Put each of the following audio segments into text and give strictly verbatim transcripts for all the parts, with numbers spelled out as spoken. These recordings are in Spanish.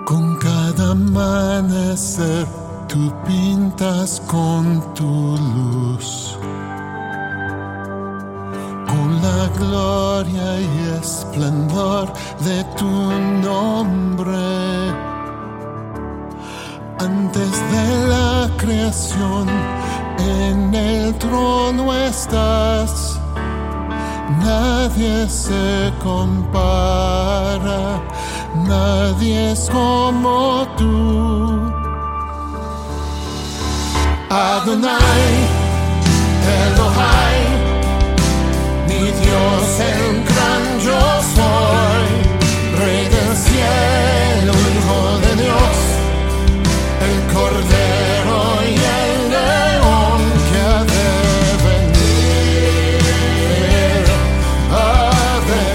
Con cada amanecer tú pintas con tu luz, con la gloria y esplendor de tu nombre. Antes de la creación, en el trono estás. Nadie se compara, nadie es como tú. Adonai, Elohai, mi Dios, el gran yo soy, Rey del cielo, Hijo de Dios, el Cordero y el León que ha de venir, ha de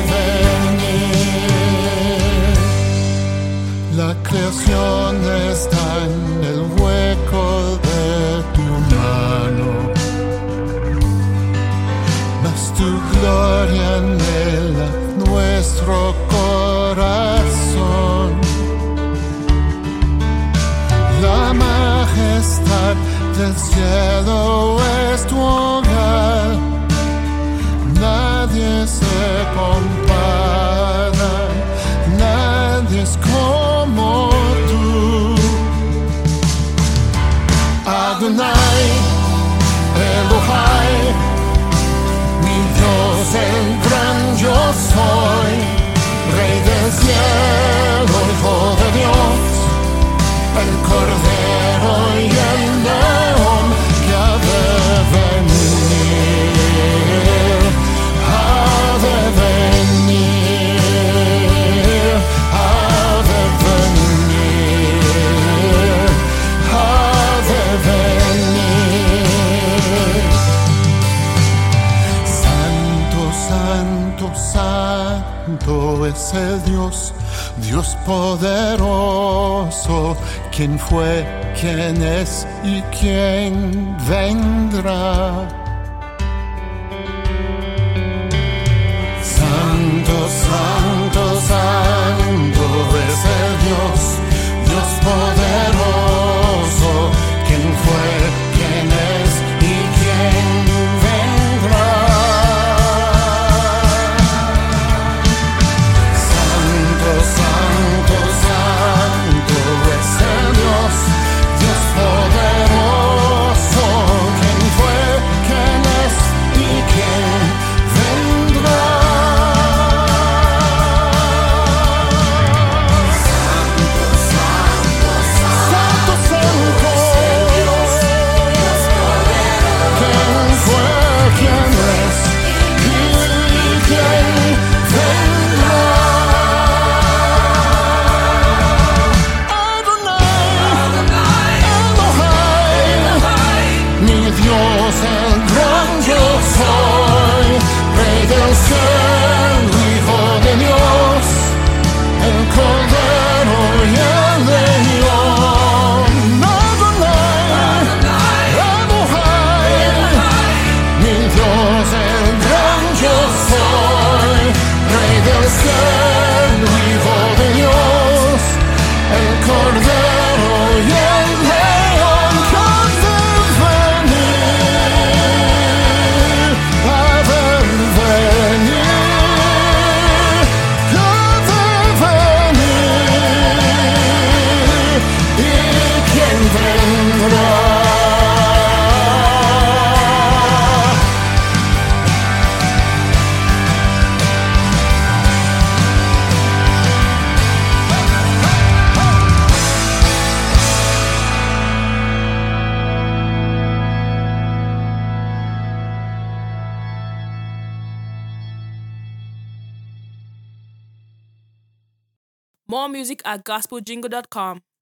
venir. La creación está en el hueco de tu mano, mas tu gloria anhela nuestro corazón. La majestad del cielo es tu hogar, nadie se compara, nadie es como tú. Adonai, Elohai, mi Dios, el gran yo soy, Rey del cielo, Hijo de Dios, el Cordero y el León que ha de venir, ha de venir, ha de venir, ha de venir. Santo, santo, santo es el Dios, Dios poderoso, quien fue, quien es y quien vendrá. Santo, santo, santo es el Dios, Dios poderoso, quien fue, quien es y quien vendrá. Santo, santo, santo es el Dios, Dios poderoso, quien fue, quien es y quien vendrá. Santo, santo, santo es el Dios, Dios poderoso, quien fue, quien es y quien vendrá. Dios, el gran yo soy, Rey del cielo, Hijo de Dios, el Cordero y el León. Adonai, Elohai, mi Dios, el gran yo soy, Rey del cielo, Hijo de Dios, el Cordero y el León que ha de venir, ha de venir, ha de venir, y quién vendrá. More music at gospel jingle dot com.